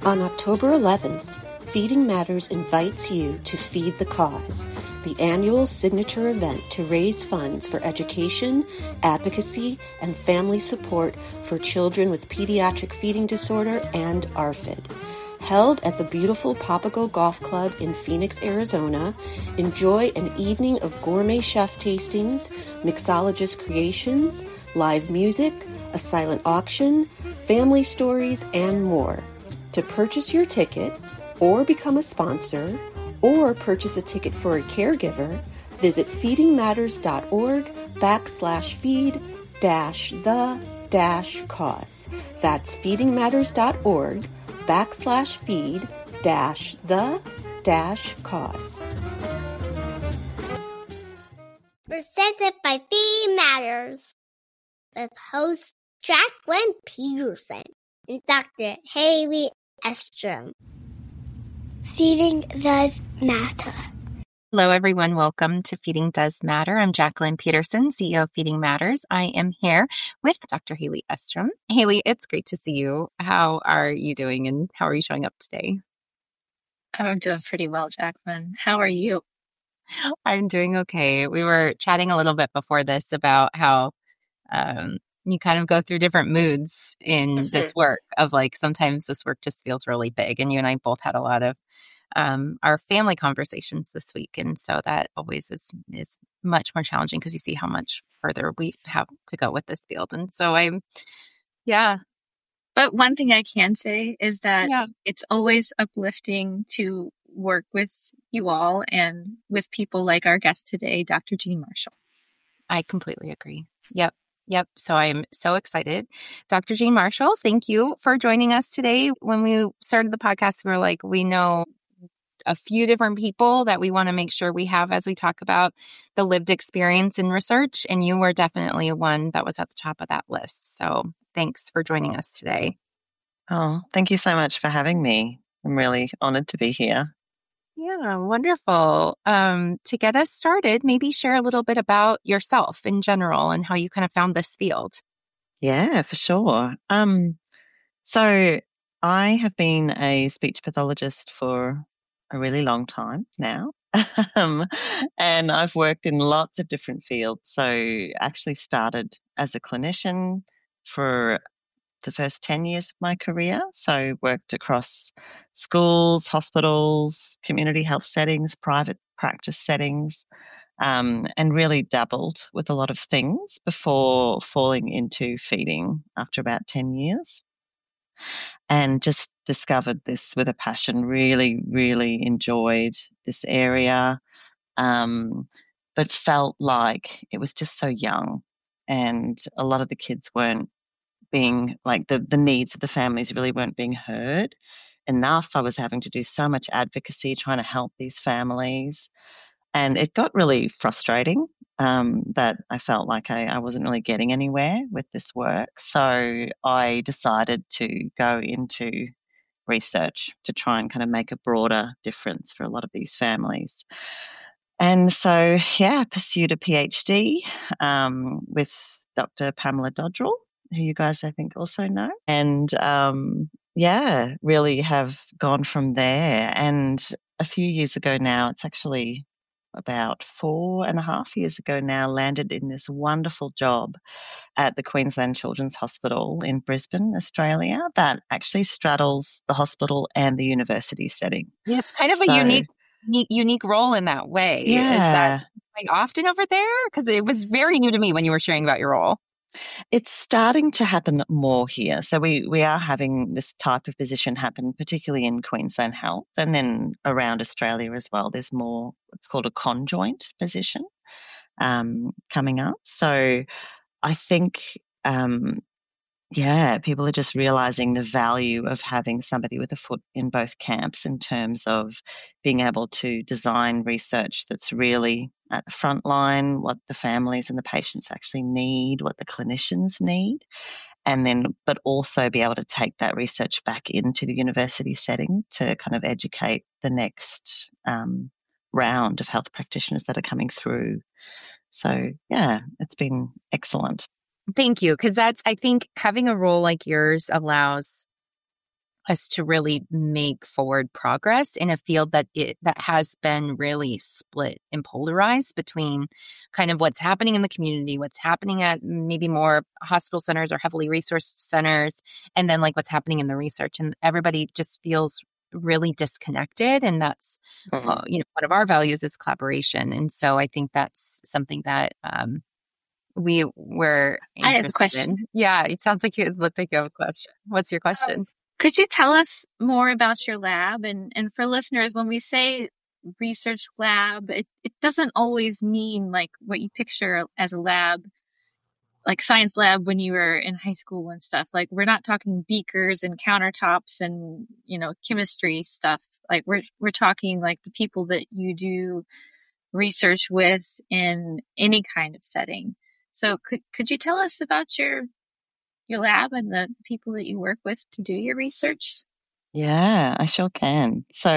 On October 11th, Feeding Matters invites you to Feed the Cause, the annual signature event to raise funds for education, advocacy, and family support for children with pediatric feeding disorder and ARFID. Held at the beautiful Papago Golf Club in Phoenix, Arizona, enjoy an evening of gourmet chef tastings, mixologist creations, live music, a silent auction, family stories, and more. To purchase your ticket, or become a sponsor, or purchase a ticket for a caregiver, visit feedingmatters.org/feed-the-cause. That's feedingmatters.org/feed-the-cause. Presented by Feeding Matters, with host Jacqueline Peterson and Dr. Haley Estrom. Feeding does matter. Hello, everyone. Welcome to Feeding Does Matter. I'm Jacqueline Peterson, CEO of Feeding Matters. I am here with Dr. Haley Estrom. Haley, it's great to see you. How are you doing and how are you showing up today? I'm doing pretty well, Jacqueline. How are you? I'm doing okay. We were chatting a little bit before this about how you kind of go through different moods in this work of like, sometimes this work just feels really big. And you and I both had a lot of our family conversations this week. And so that always is much more challenging because you see how much further we have to go with this field. And so But one thing I can say is that it's always uplifting to work with you all and with people like our guest today, Dr. Jean Marshall. I completely agree. Yep. So I'm so excited. Dr. Jean Marshall, thank you for joining us today. When we started the podcast, we were like, we know a few different people that we want to make sure we have as we talk about the lived experience in research. And you were definitely one that was at the top of that list. So thanks for joining us today. Oh, thank you so much for having me. I'm really honored to be here. Yeah, wonderful. To get us started, maybe share a little bit about yourself in general and how you kind of found this field. Yeah, for sure. So I have been a speech pathologist for a really long time now. And I've worked in lots of different fields. So actually started as a clinician for the first 10 years of my career. So worked across schools, hospitals, community health settings, private practice settings, and really dabbled with a lot of things before falling into feeding after about 10 years. And just discovered this with a passion, really, really enjoyed this area, but felt like it was just so young and a lot of the kids weren't being like the needs of the families really weren't being heard enough. I was having to do so much advocacy trying to help these families. And it got really frustrating that I felt like I wasn't really getting anywhere with this work. So I decided to go into research to try and kind of make a broader difference for a lot of these families. And so, pursued a PhD with Dr. Pamela Dodrell, who you guys, I think, also know. And, really have gone from there. And a few years ago now, it's actually about 4.5 years ago now, landed in this wonderful job at the Queensland Children's Hospital in Brisbane, Australia, that actually straddles the hospital and the university setting. Yeah, it's kind of a unique role in that way. Yeah. Is that quite often over there? Because it was very new to me when you were sharing about your role. It's starting to happen more here. So we are having this type of position happen, particularly in Queensland Health, and then around Australia as well. There's more, it's called a conjoint position coming up. So I think, people are just realizing the value of having somebody with a foot in both camps in terms of being able to design research that's really at the front line, what the families and the patients actually need, what the clinicians need, and then, but also be able to take that research back into the university setting to kind of educate the next round of health practitioners that are coming through. So, it's been excellent. Thank you. Because I think having a role like yours allows us to really make forward progress in a field that has been really split and polarized between kind of what's happening in the community, what's happening at maybe more hospital centers or heavily resourced centers, and then like what's happening in the research. And everybody just feels really disconnected. And that's, one of our values is collaboration. And so I think that's something that we were interested I have a question. in. Yeah, it sounds like it looked like you have a question. What's your question? Could you tell us more about your lab? And for listeners, when we say research lab, it doesn't always mean like what you picture as a lab, like science lab when you were in high school and stuff. Like we're not talking beakers and countertops and, chemistry stuff. Like we're talking like the people that you do research with in any kind of setting. So could you tell us about your lab and the people that you work with to do your research? Yeah, I sure can. So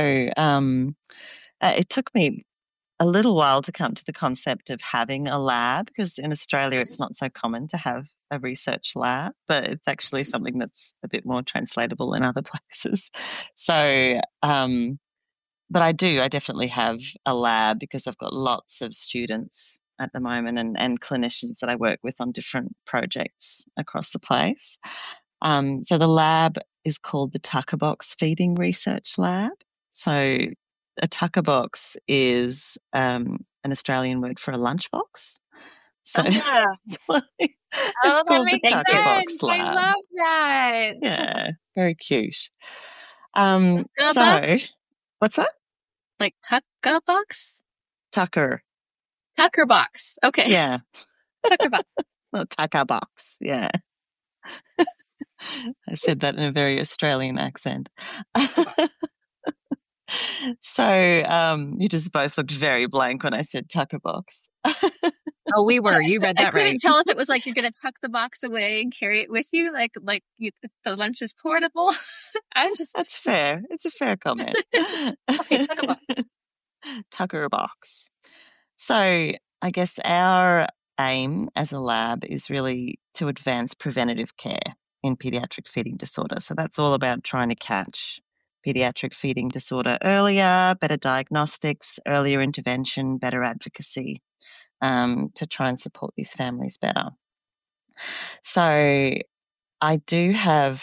it took me a little while to come to the concept of having a lab, because in Australia it's not so common to have a research lab, but it's actually something that's a bit more translatable in other places. So, but I definitely have a lab because I've got lots of students at the moment and clinicians that I work with on different projects across the place. So the lab is called the Tucker Box Feeding Research Lab. So a Tucker box is an Australian word for a lunchbox. So it's called the Tucker Box Lab. I love that. Yeah, very cute. What's that? Like Tucker box? Tucker box. Okay. Yeah. Tucker box. Well, Tucker box. Yeah. I said that in a very Australian accent. So you just both looked very blank when I said Tucker box. Oh, we were. You read that right. I couldn't tell if it was like you're going to tuck the box away and carry it with you, like the lunch is portable. That's fair. It's a fair comment. Okay, Tucker box. Tucker box. So I guess our aim as a lab is really to advance preventative care in pediatric feeding disorder. So that's all about trying to catch pediatric feeding disorder earlier, better diagnostics, earlier intervention, better advocacy, to try and support these families better. So I do have,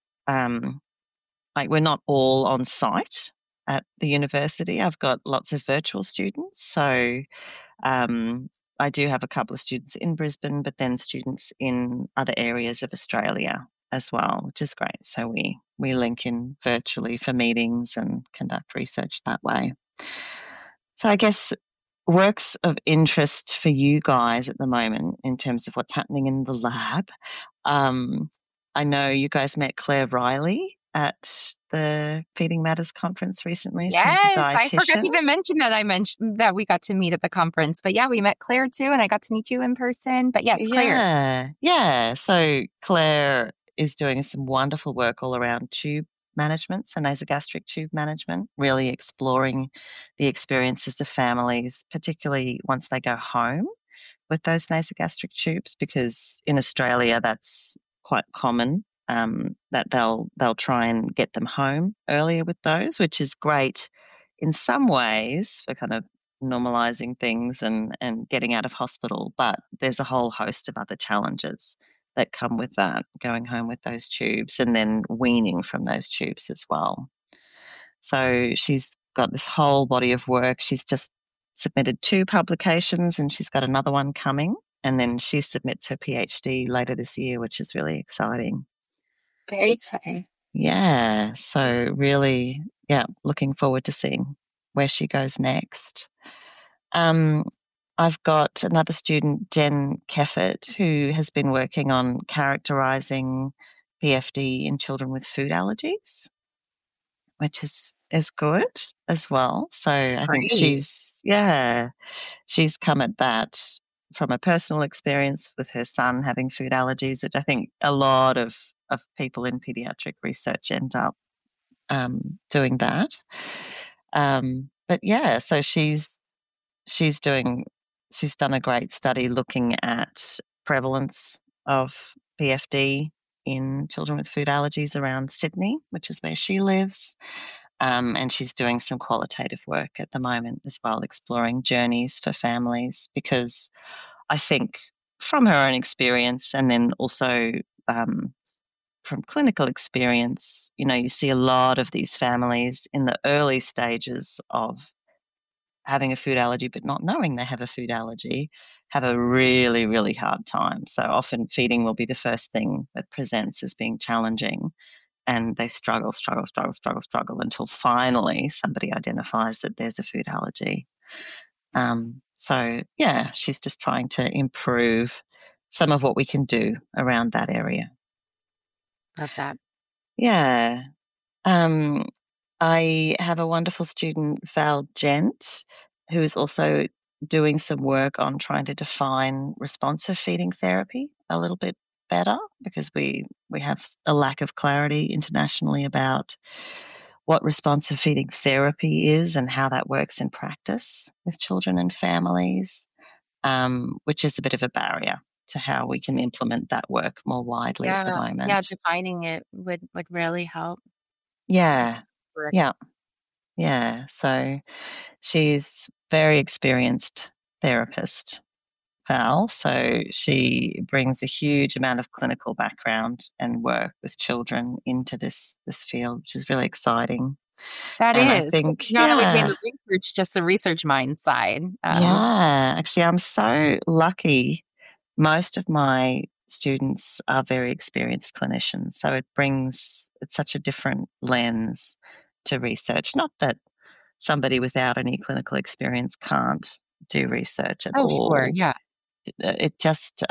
we're not all on site at the university. I've got lots of virtual students. So I do have a couple of students in Brisbane, but then students in other areas of Australia as well, which is great. So we link in virtually for meetings and conduct research that way. So I guess works of interest for you guys at the moment in terms of what's happening in the lab. I know you guys met Claire Riley at the Feeding Matters conference recently. Yes, she's a dietitian. I forgot to even mention that. I mentioned that we got to meet at the conference. But yeah, we met Claire too, and I got to meet you in person. But yes, Claire. Yeah. So Claire is doing some wonderful work all around tube management, so nasogastric tube management, really exploring the experiences of families, particularly once they go home with those nasogastric tubes, because in Australia that's quite common, that they'll try and get them home earlier with those, which is great in some ways for kind of normalizing things and getting out of hospital. But there's a whole host of other challenges that come with that, going home with those tubes and then weaning from those tubes as well. So she's got this whole body of work. She's just submitted 2 publications and she's got another one coming. And then she submits her PhD later this year, which is really exciting. Very exciting. Yeah. So really, looking forward to seeing where she goes next. I've got another student, Jen Keffert, who has been working on characterising PFD in children with food allergies, which is good as well. So I think she's come at that from a personal experience with her son having food allergies, which I think a lot of people in paediatric research end up doing that. But yeah, so she's done a great study looking at prevalence of PFD in children with food allergies around Sydney, which is where she lives. And she's doing some qualitative work at the moment as well, exploring journeys for families, because I think from her own experience and then also from clinical experience, you see a lot of these families in the early stages of having a food allergy but not knowing they have a food allergy have a really, really hard time. So often feeding will be the first thing that presents as being challenging, and they struggle until finally somebody identifies that there's a food allergy. So yeah, she's just trying to improve some of what we can do around that area. Love that. Yeah. I have a wonderful student, Val Gent, who is also doing some work on trying to define responsive feeding therapy a little bit better, because we have a lack of clarity internationally about what responsive feeding therapy is and how that works in practice with children and families, which is a bit of a barrier to how we can implement that work more widely at the moment. Yeah, defining it would really help. Yeah. So she's very experienced therapist, Val. So she brings a huge amount of clinical background and work with children into this field, which is really exciting. That and is. I think, not always in the research, just the research mind side. Actually, I'm so lucky. Most of my students are very experienced clinicians, so it's such a different lens to research. Not that somebody without any clinical experience can't do research at all. Sure, yeah. It just,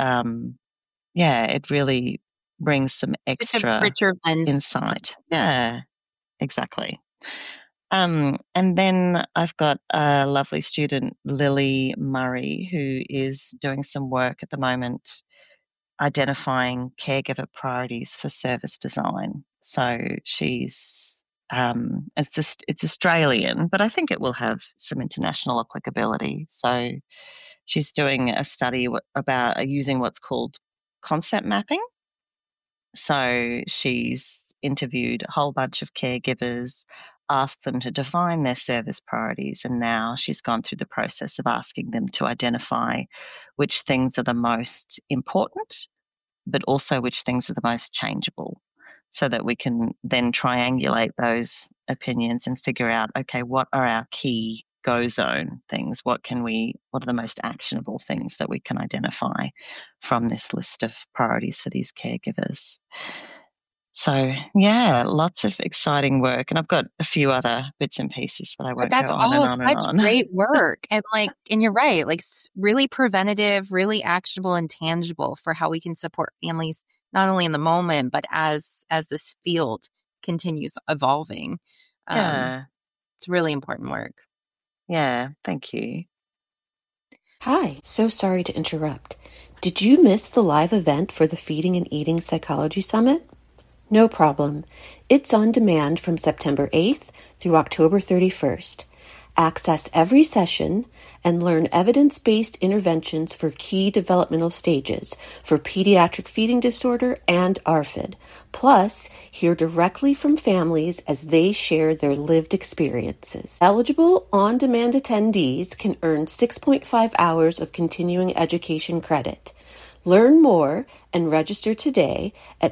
it really brings some extra richer lens. insight. Yeah, exactly. And then I've got a lovely student, Lily Murray, who is doing some work at the moment identifying caregiver priorities for service design. So she's it's Australian, but I think it will have some international applicability. So she's doing a study about using what's called concept mapping. So she's interviewed a whole bunch of caregivers, asked them to define their service priorities, and now she's gone through the process of asking them to identify which things are the most important, but also which things are the most changeable, so that we can then triangulate those opinions and figure out, okay, what are our key go zone things? What are the most actionable things that we can identify from this list of priorities for these caregivers? So yeah, lots of exciting work, and I've got a few other bits and pieces, but I won't go on and on and on. Such great work, and you're right, really preventative, really actionable and tangible for how we can support families not only in the moment but as this field continues evolving. It's really important work. Yeah, thank you. Hi, so sorry to interrupt. Did you miss the live event for the Feeding and Eating Psychology Summit? No problem. It's on demand from September 8th through October 31st. Access every session and learn evidence-based interventions for key developmental stages for pediatric feeding disorder and ARFID. Plus, hear directly from families as they share their lived experiences. Eligible on-demand attendees can earn 6.5 hours of continuing education credit. Learn more and register today at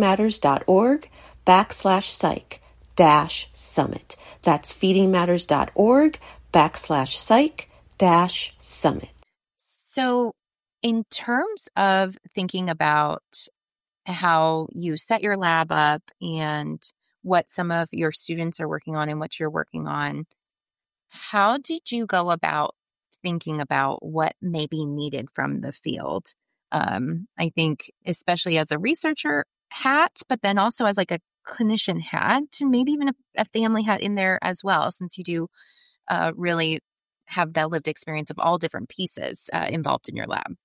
feedingmatters.org/psych-summit. That's feedingmatters.org/psych-summit. So in terms of thinking about how you set your lab up and what some of your students are working on and what you're working on, how did you go about thinking about what may be needed from the field? I think especially as a researcher hat, but then also as a clinician hat, and maybe even a family hat in there as well, since you do really have that lived experience of all different pieces involved in your lab.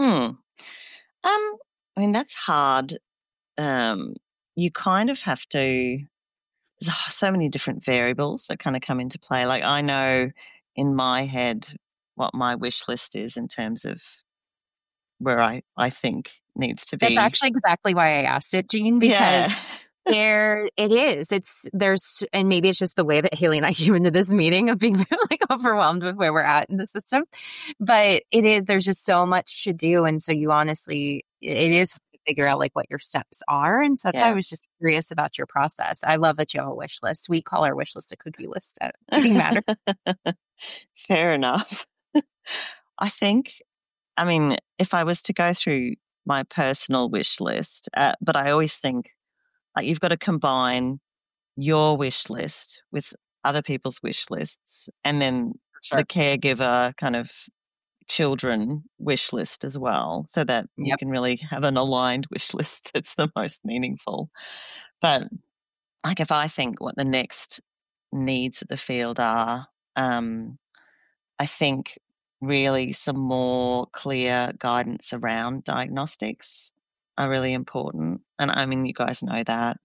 That's hard. You kind of have to, there's so many different variables that kind of come into play. I know in my head what my wish list is in terms of where I think needs to That's be. actually exactly why I asked it, Jean, because there it is. And maybe it's just the way that Haley and I came into this meeting of being like overwhelmed with where we're at in the system. But there's just so much to do. And so you honestly, it is hard to figure out like what your steps are. And so that's why I was just curious about your process. I love that you have a wish list. We call our wish list a cookie list at Feeding Matters. Fair enough. I mean, if I was to go through my personal wish list, but I always think like you've got to combine your wish list with other people's wish lists, and then the caregiver kind of children wish list as well, so that you can really have an aligned wish list that's the most meaningful. But like if I think what the next needs of the field are, I think really some more clear guidance around diagnostics are really important. And I mean, you guys know that.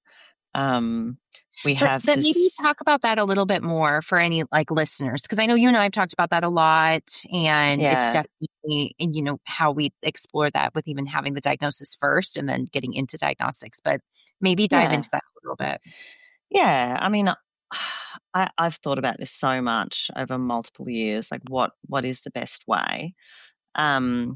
But maybe talk about that a little bit more for any like listeners, because I know you and I have talked about that a lot, and it's definitely, you know, how we explore that with even having the diagnosis first and then getting into diagnostics. But maybe dive into that a little bit. Yeah, I mean, I've thought about this so much over multiple years, like what is the best way, and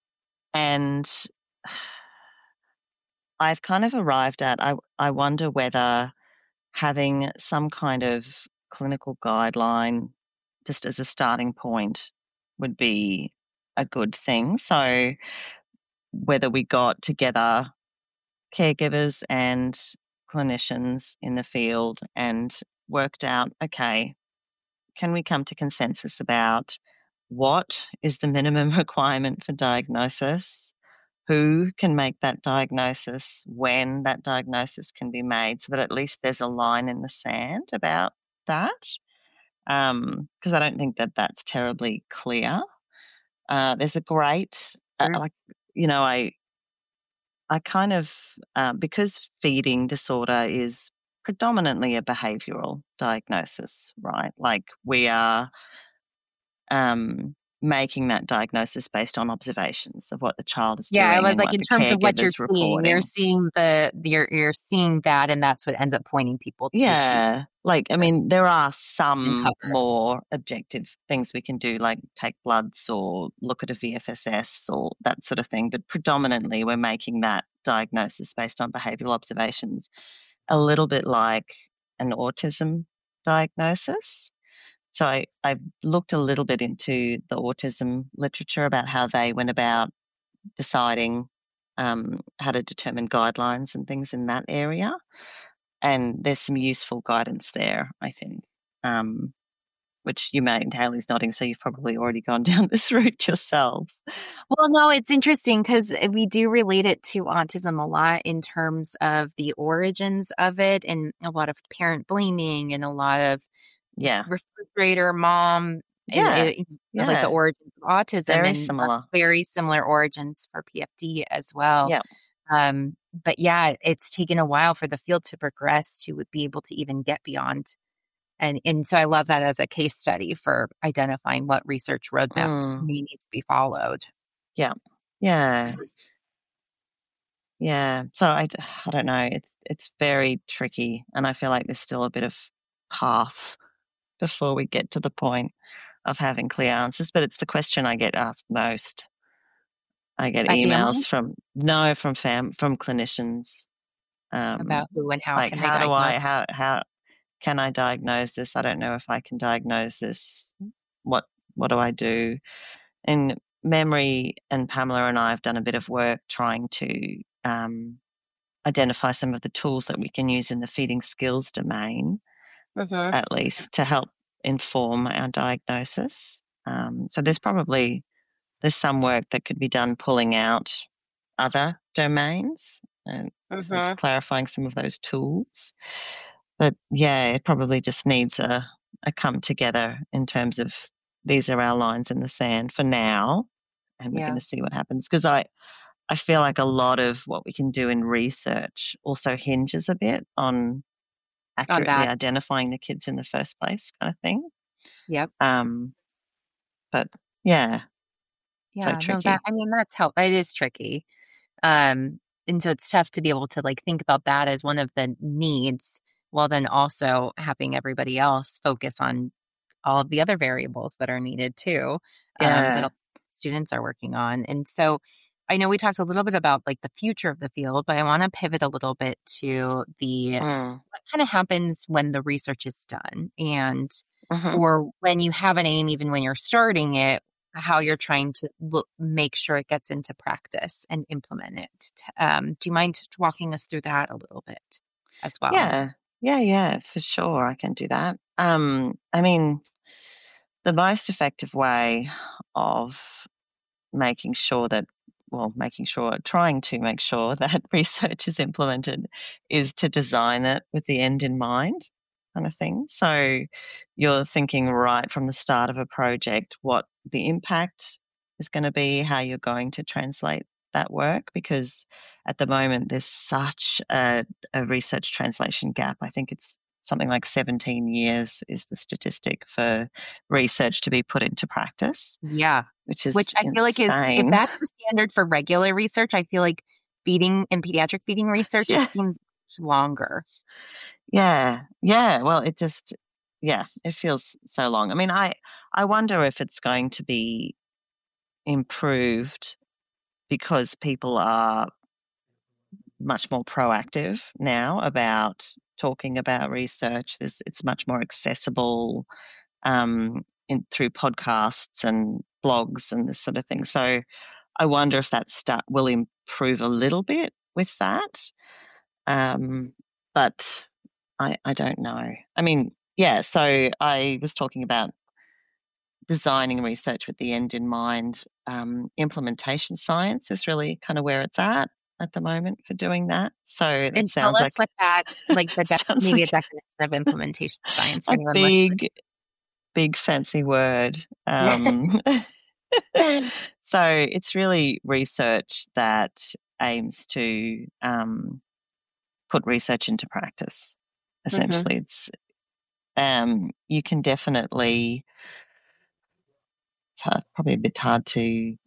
I've kind of arrived at I wonder whether having some kind of clinical guideline just as a starting point would be a good thing. So whether we got together caregivers and clinicians in the field and worked out, okay, can we come to consensus about what is the minimum requirement for diagnosis? Who can make that diagnosis, when that diagnosis can be made, so that at least there's a line in the sand about that. Because I don't think that that's terribly clear. There's a great, I kind of, because feeding disorder is predominantly a behavioral diagnosis, right? Like we are making that diagnosis based on observations of what the child is doing. Yeah, I was like, in terms of what you're seeing, reporting. you're seeing that, and that's what ends up pointing people to. Yeah, like I mean, there are some more objective things we can do, like take bloods or look at a VFSS or that sort of thing. But predominantly, we're making that diagnosis based on behavioural observations, a little bit like an autism diagnosis. So I looked a little bit into the autism literature about how they went about deciding how to determine guidelines and things in that area. And there's some useful guidance there, I think, which you may, and Haley's nodding, so you've probably already gone down this route yourselves. Well, no, it's interesting because we do relate it to autism a lot in terms of the origins of it, and a lot of parent blaming and a lot of refrigerator mom, like the origins of autism. Very similar origins for PFD as well. Yeah. But yeah, it's taken a while for the field to progress to be able to even get beyond. And so I love that as a case study for identifying what research roadmaps may need to be followed. Yeah. Yeah. Yeah. So I don't know. It's very tricky, and I feel like there's still a bit of path before we get to the point of having clear answers. But it's the question I get asked most. I get emails from clinicians about who and how like, can they diagnose? How can I diagnose this? I don't know if I can diagnose this. What do I do? And Memory and Pamela and I have done a bit of work trying to identify some of the tools that we can use in the feeding skills domain, at least to help inform our diagnosis. So there's some work that could be done pulling out other domains and sort of clarifying some of those tools. But yeah, it probably just needs a come together in terms of these are our lines in the sand for now, and we're going to see what happens. Because I feel like a lot of what we can do in research also hinges a bit on accurately identifying the kids in the first place, kind of thing. Yep. But yeah. So tricky. That's helpful. It is tricky. And so it's tough to be able to like think about that as one of the needs, while then also having everybody else focus on all of the other variables that are needed too, that Yeah. students are working on. And so I know we talked a little bit about like the future of the field, but I want to pivot a little bit to the Mm. what kind of happens when the research is done, and Mhm. or when you have an aim, even when you're starting it, how you're trying to make sure it gets into practice and implement it. Do you mind walking us through that a little bit as well? Yeah. Yeah, for sure. I can do that. I mean, the most effective way of making sure that, trying to make sure that research is implemented is to design it with the end in mind, kind of thing. So you're thinking right from the start of a project what the impact is going to be, how you're going to translate that work, because at the moment there's such a research translation gap. I think it's something like 17 years is the statistic for research to be put into practice, Yeah. which is Which I feel like is, if insane. that's the standard for regular research, I feel like feeding and pediatric feeding research, it Yeah. seems longer. Yeah. Yeah. Well, it feels so long. I mean, I wonder if it's going to be improved because people are much more proactive now about talking about research. It's much more accessible through podcasts and blogs and this sort of thing. So I wonder if that will improve a little bit with that. But I don't know. I mean, yeah, so I was talking about designing research with the end in mind. Implementation science is really kind of where it's at the moment for doing that. So that And tell sounds us like what that, like sounds maybe a like definition of implementation science for a anyone listening. big fancy word. So it's really research that aims to put research into practice. Mhm. Essentially, it's you can definitely. It's probably a bit hard to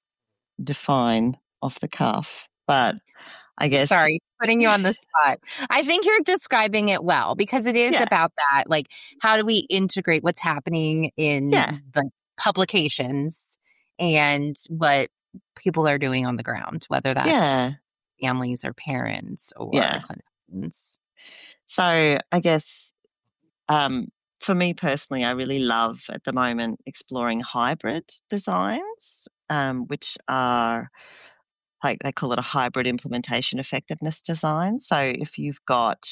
define off the cuff, but I guess Sorry, putting you on the spot. I think you're describing it well, because it is yeah, about that. Like, how do we integrate what's happening yeah, in the publications and what people are doing on the ground, whether that's yeah, families or parents or yeah. clinicians? So I guess um, for me personally, I really love at the moment exploring hybrid designs, which are like they call it a hybrid implementation effectiveness design. So if you've got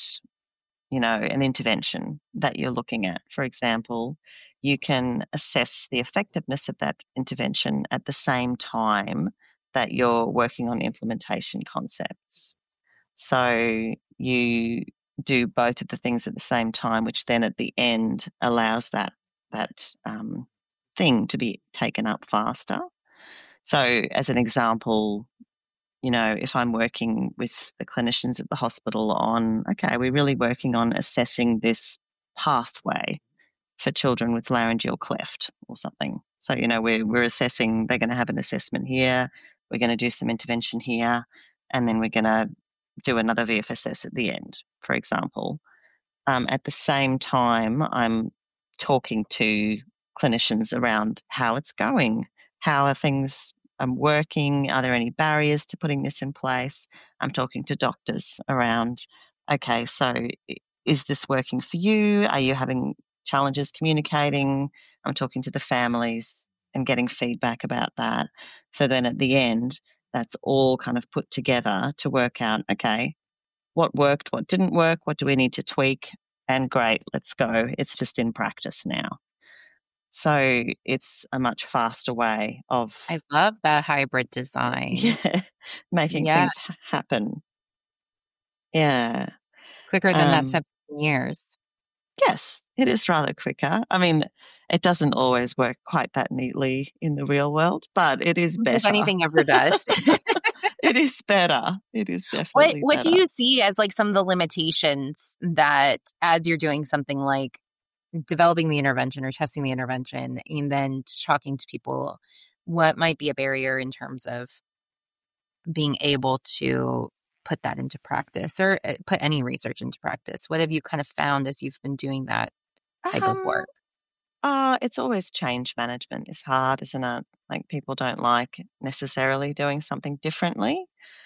an intervention that you're looking at, for example, you can assess the effectiveness of that intervention at the same time that you're working on implementation concepts. So you do both of the things at the same time, which then at the end allows that thing to be taken up faster. So as an example, if I'm working with the clinicians at the hospital on, okay, we're really working on assessing this pathway for children with laryngeal cleft or something. So, we're assessing, they're going to have an assessment here, we're going to do some intervention here, and then we're going to do another VFSS at the end, for example. At the same time, I'm talking to clinicians around how it's going, how are things working, are there any barriers to putting this in place? I'm talking to doctors around, okay, so is this working for you? Are you having challenges communicating? I'm talking to the families and getting feedback about that. So then at the end, that's all kind of put together to work out, okay, what worked, what didn't work, what do we need to tweak, and great, let's go. It's just in practice now. So it's a much faster way of I love that hybrid design. yeah, making Yeah, things happen. Yeah. quicker than that Um, 17 years. yes, it is rather quicker. I mean, it doesn't always work quite that neatly in the real world, but it is If better. anything ever does. It is better. It is What definitely what do better. you see as like some of the limitations that, as you're doing something like developing the intervention or testing the intervention and then talking to people, what might be a barrier in terms of being able to put that into practice or put any research into practice? What have you kind of found as you've been doing that type of Um, work? it's always change management is hard, isn't it? Like people don't like necessarily doing something differently.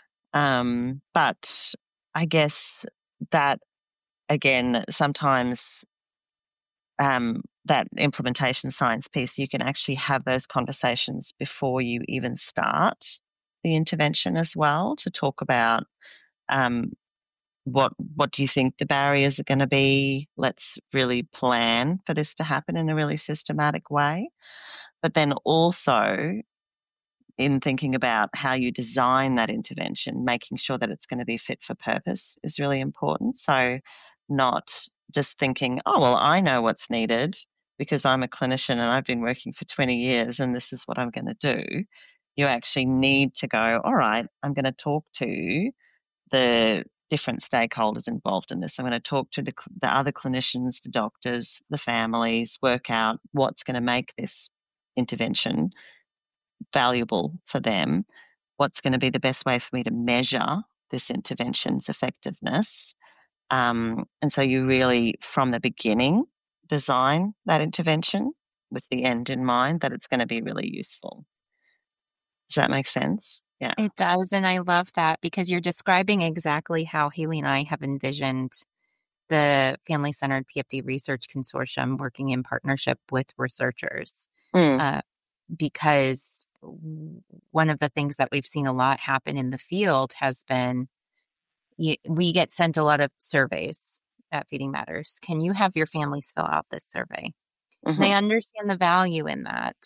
But I guess that again, sometimes that implementation science piece, you can actually have those conversations before you even start the intervention as well to talk about um, what do you think the barriers are going to be? Let's really plan for this to happen in a really systematic way. But then also in thinking about how you design that intervention, making sure that it's going to be fit for purpose is really important. So not just thinking, oh, well, I know what's needed because I'm a clinician and I've been working for 20 years and this is what I'm going to do. You actually need to go, all right, I'm going to talk to the different stakeholders involved in this. I'm going to talk to the other clinicians, the doctors, the families, work out what's going to make this intervention valuable for them, what's going to be the best way for me to measure this intervention's effectiveness. And so you really, from the beginning, design that intervention with the end in mind that it's going to be really useful. Does that make sense? Yeah. It does. And I love that because you're describing exactly how Haley and I have envisioned the Family Centered PFD Research Consortium working in partnership with researchers. Because one of the things that we've seen a lot happen in the field has been we get sent a lot of surveys at Feeding Matters. Can you have your families fill out this survey? Mm-hmm. They understand the value in that.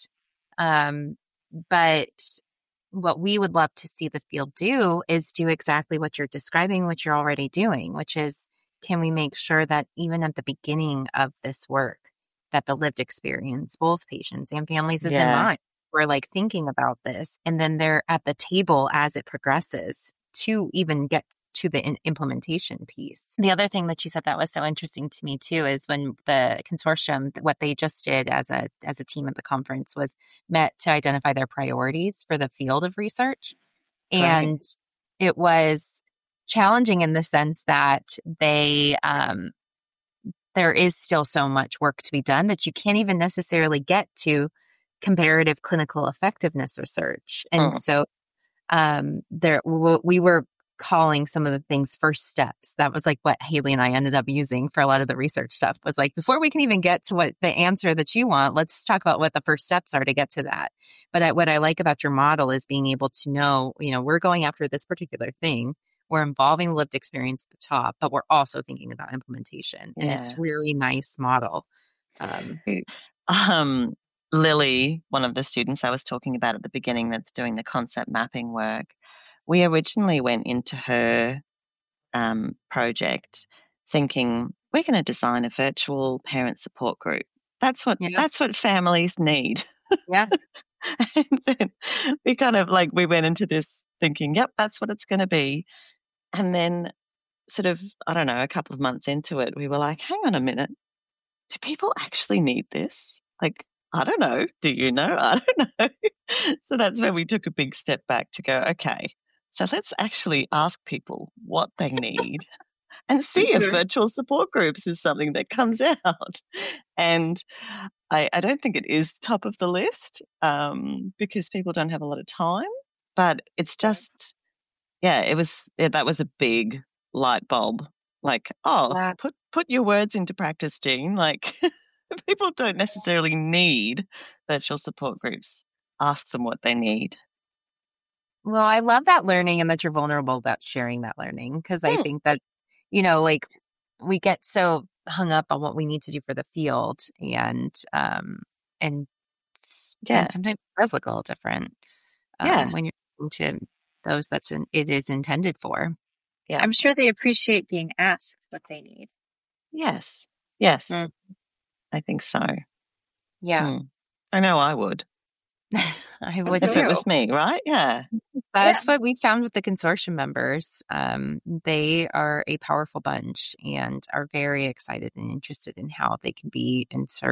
But what we would love to see the field do is do exactly what you're describing, what you're already doing, which is, can we make sure that even at the beginning of this work, that the lived experience, both patients and families is in mind. We're like thinking about this, and then they're at the table as it progresses to even get to the implementation piece. The other thing that you said that was so interesting to me too is when the consortium, what they just did as a team at the conference was met to identify their priorities for the field of research. Right. And it was challenging in the sense that there is still so much work to be done that you can't even necessarily get to comparative clinical effectiveness research. And so we were calling some of the things first steps. That was like what Haley and I ended up using for a lot of the research stuff, was like, before we can even get to what the answer that you want, let's talk about what the first steps are to get to that. But what I like about your model is being able to know, we're going after this particular thing. We're involving lived experience at the top, but we're also thinking about implementation. And it's really nice model. Lily, one of the students I was talking about at the beginning that's doing the concept mapping work, we originally went into her project thinking we're going to design a virtual parent support group. That's what families need. Yeah. And then we kind of we went into this thinking, yep, that's what it's going to be. And then sort of, I don't know, a couple of months into it, we were like, hang on a minute. Do people actually need this? I don't know. Do you know? I don't know. So that's where we took a big step back to go, okay, so let's actually ask people what they need and see if virtual support groups is something that comes out. And I don't think it is top of the list because people don't have a lot of time, but it's just, that was a big light bulb. Put your words into practice, Jean. People don't necessarily need virtual support groups. Ask them what they need. Well, I love that learning and that you're vulnerable about sharing that learning, because I think that, we get so hung up on what we need to do for the field and sometimes it does look a little different when you're talking to those it is intended for. Yeah. I'm sure they appreciate being asked what they need. Yes. I think so. Yeah. I know I would. I would if too. it was me, right? Yeah. That's what we found with the consortium members. They are a powerful bunch and are very excited and interested in how they can be and serve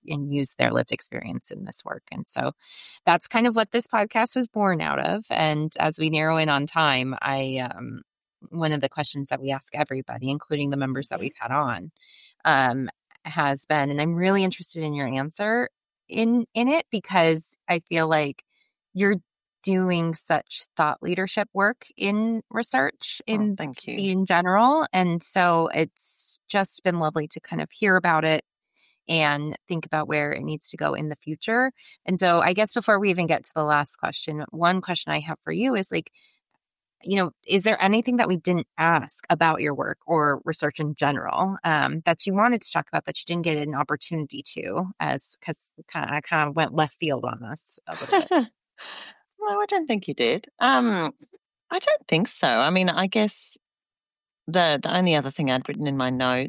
use their lived experience in this work. And so that's kind of what this podcast was born out of. And as we narrow in on time, one of the questions that we ask everybody, including the members that we've had on, has been, and I'm really interested in your answer in it, because I feel like you're doing such thought leadership work in research thank you. in general. And so it's just been lovely to kind of hear about it and think about where it needs to go in the future. And so I guess before we even get to the last question, one question I have for you is like, is there anything that we didn't ask about your work or research in general that you wanted to talk about that you didn't get an opportunity to, because I kind of went left field on us a little bit? No, I don't think you did. I don't think so. I mean, I guess the only other thing I'd written in my note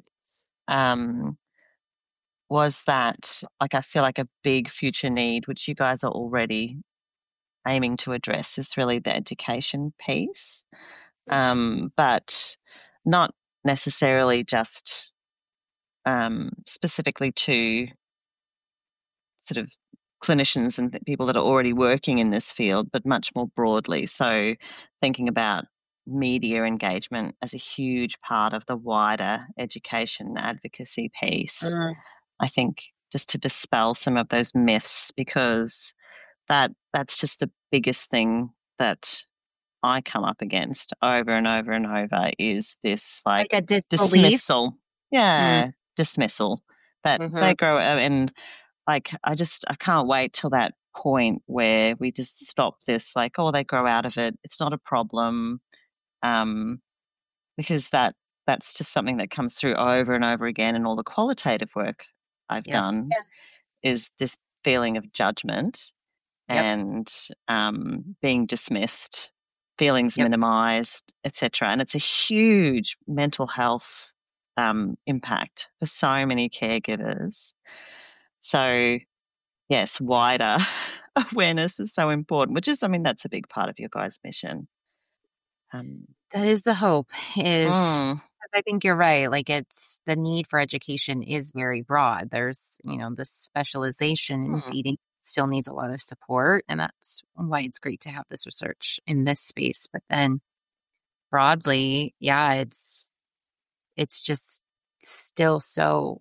was that, like, I feel like a big future need, which you guys are already aiming to address, is really the education piece, but not necessarily just specifically to sort of clinicians and people that are already working in this field, but much more broadly. So thinking about media engagement as a huge part of the wider education advocacy piece. I think just to dispel some of those myths, because that's just the biggest thing that I come up against over and over and over, is this like a dismissal. Yeah, dismissal that they grow and like I can't wait till that point where we just stop this, like, oh, they grow out of it, it's not a problem, because that's just something that comes through over and over again in all the qualitative work I've done, is this feeling of judgment and being dismissed, feelings minimized, etc. And it's a huge mental health impact for so many caregivers. So yes, wider awareness is so important, which is, I mean, that's a big part of your guys' mission. That is the hope, I think you're right. Like, it's the need for education is very broad. There's, the specialization in feeding still needs a lot of support. And that's why it's great to have this research in this space. But then broadly, it's just still so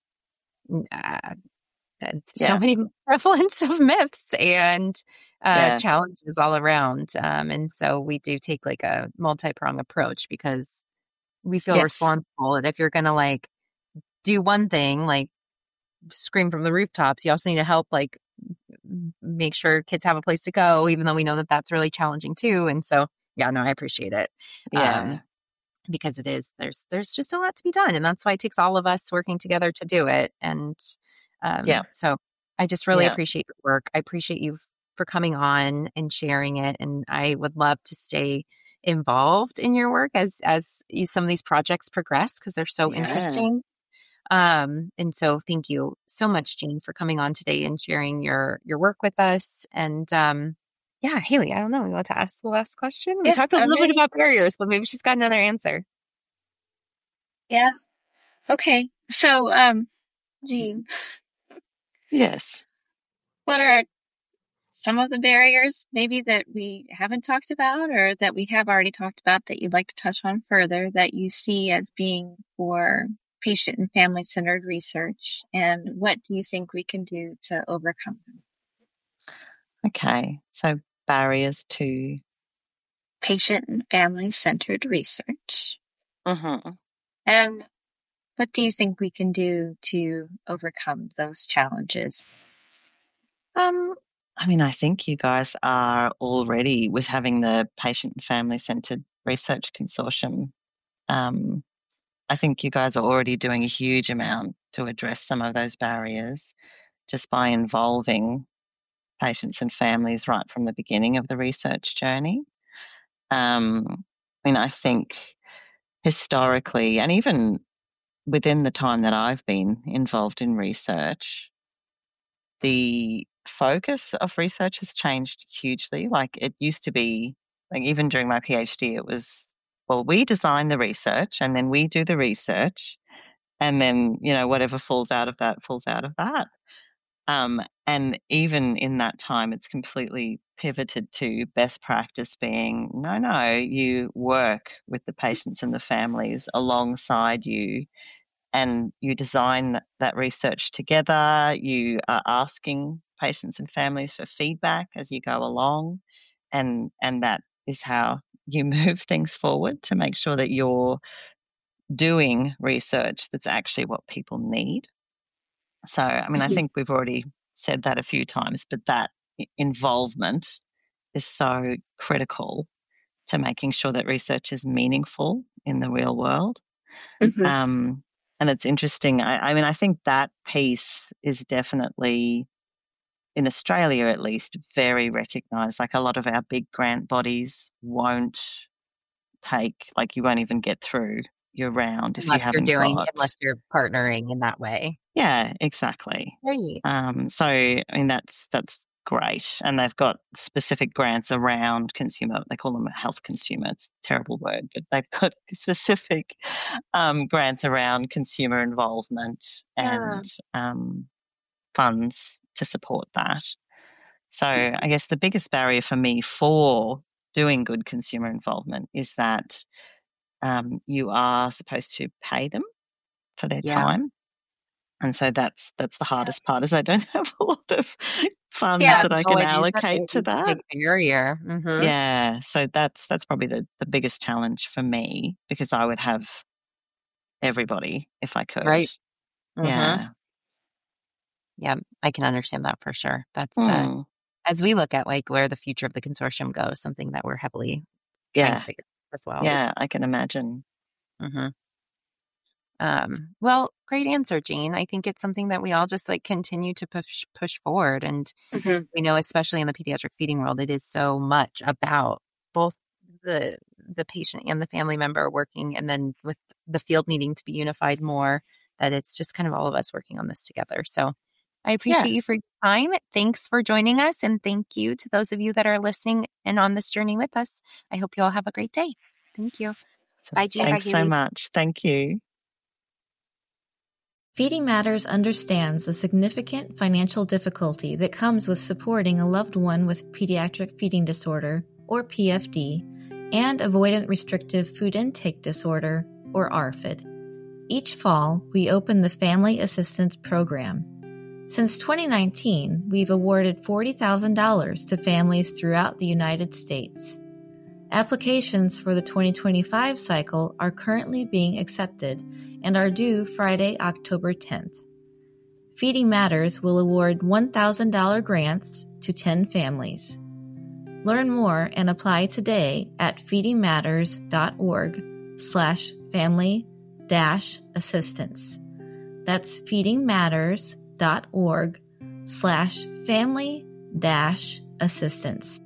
many prevalence of myths and challenges all around. And so we do take like a multi-pronged approach, because we feel responsible. And if you're going to like do one thing, like scream from the rooftops, you also need to help like make sure kids have a place to go, even though we know that that's really challenging too. And so, I appreciate it. Because it is, there's just a lot to be done. And that's why it takes all of us working together to do it. And so I just really appreciate your work. I appreciate you for coming on and sharing it. And I would love to stay involved in your work as some of these projects progress, because they're so interesting. And so thank you so much, Jean, for coming on today and sharing your work with us. And Haley, I don't know, you want to ask the last question? We talked a little bit about barriers, but maybe she's got another answer. Yeah. Okay. So, Jean. Yes. What are some of the barriers maybe that we haven't talked about, or that we have already talked about, that you'd like to touch on further, that you see as being for patient and family-centered research? And what do you think we can do to overcome them? Okay. So barriers to patient and family-centered research. Mm-hmm. And what do you think we can do to overcome those challenges? I mean, I think you guys are already, with having the Patient and Family-Centered Research Consortium, I think you guys are already doing a huge amount to address some of those barriers just by involving patients and families right from the beginning of the research journey. I mean, I think historically, and even within the time that I've been involved in research, the focus of research has changed hugely. Like, it used to be, like, even during my PhD, it was, well, we design the research and then we do the research, and then, whatever falls out of that falls out of that. And even in that time, it's completely pivoted to best practice being, no, you work with the patients and the families alongside you, and you design that research together. You are asking patients and families for feedback as you go along, and that is how you move things forward to make sure that you're doing research that's actually what people need. So, I mean, I think we've already said that a few times, but that involvement is so critical to making sure that research is meaningful in the real world. And it's interesting. I mean, I think that piece is definitely, in Australia at least, very recognised. Like, a lot of our big grant bodies won't take, like, you won't even get through your round if you haven't got... Unless you're partnering in that way. Yeah, exactly. Right. So, I mean, that's great. And they've got specific grants around consumer. They call them a health consumer. It's a terrible word, but they've got specific grants around consumer involvement and funds to support that. So I guess the biggest barrier for me for doing good consumer involvement is that you are supposed to pay them for their time. And so that's the hardest part, is I don't have a lot of funds that I can allocate to that. Big barrier. Yeah, so that's probably the biggest challenge for me, because I would have everybody if I could. Right. Yeah. Yeah, I can understand that for sure. That's as we look at like where the future of the consortium goes, something that we're heavily trying to figure out as well. Yeah, I can imagine. Well, great answer, Jean. I think it's something that we all just like continue to push forward. And we know, especially in the pediatric feeding world, it is so much about both the patient and the family member working, and then with the field needing to be unified more, that it's just kind of all of us working on this together. So I appreciate you for your time. Thanks for joining us. And thank you to those of you that are listening and on this journey with us. I hope you all have a great day. Thank you. Bye, Jean. Thanks so much. Thank you. Feeding Matters understands the significant financial difficulty that comes with supporting a loved one with pediatric feeding disorder, or PFD, and avoidant restrictive food intake disorder, or ARFID. Each fall, we open the Family Assistance Program. Since 2019, we've awarded $40,000 to families throughout the United States. Applications for the 2025 cycle are currently being accepted and are due Friday, October 10th. Feeding Matters will award $1,000 grants to 10 families. Learn more and apply today at feedingmatters.org/family-assistance. That's feedingmatters.org/family-assistance.